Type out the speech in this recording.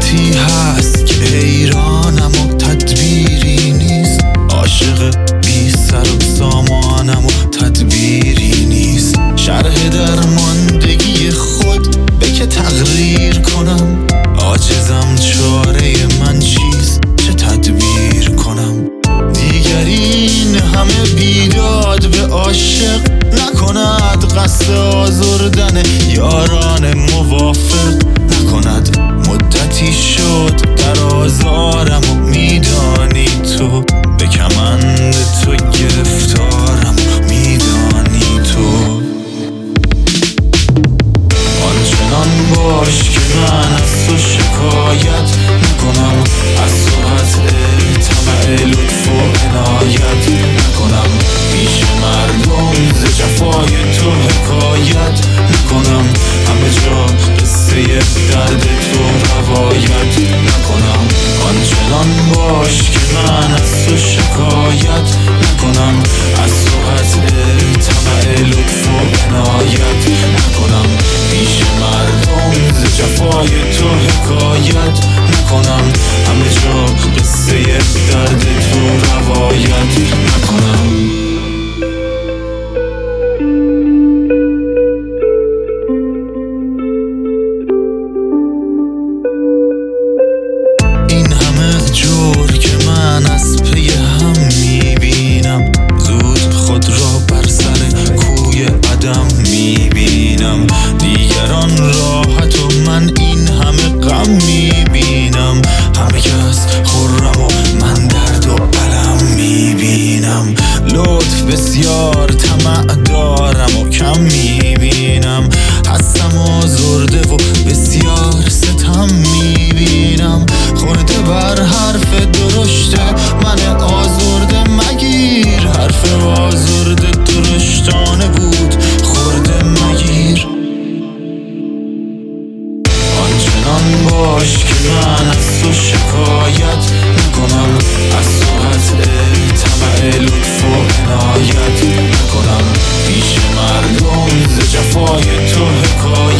مدتی هست که حیرانم و تدبیری نیست، عاشق بی سر و سامانم و تدبیری نیست. شرح درماندگی خود به که تقریر کنم، عاجزم چاره من چیست چه تدبیر کنم. دیگر این همه بیداد به عاشق نکند، قصد آزردن یاران موافق نکند. مدتی شد در آزارم و میدانی تو، به کمند تو گرفتارم و میدانی تو. آنچنان باش که من از تو شکایت نکنم، از سرعت طمع لطف و عنایت نکنم. پیش مردم ز جفای تو حکایت نکنم، همه جا قصه درد تو روایت نکنم. آنچنان باش که من از تو شکایت نکنم، از سرعت طمع لطف و عنایت نکنم. پیش مردم ز جفای تو حکایت نکنم، همه جا قصه درد تو روایت نکنم. این همه جور که من از پی هم میبینم، زود خود را بر سر کوی عدم میبینم. دیگران راحت و من این همه غم میبینم، همه کس خرم و من درد و علم میبینم. لطف بسیار طمع دارم و کم میبینم، هستم آزرده و بسیار ستم میبینم. خورده بر حرف درشته من آزرده مگیر، حرف آزرده درشتانه بود خورده مگیر. آنچنان باش که من از تو شکایت نکنم، از سرعت طمع لطف و عنایت نکنم. پیش مردم ز جفای تو حکایت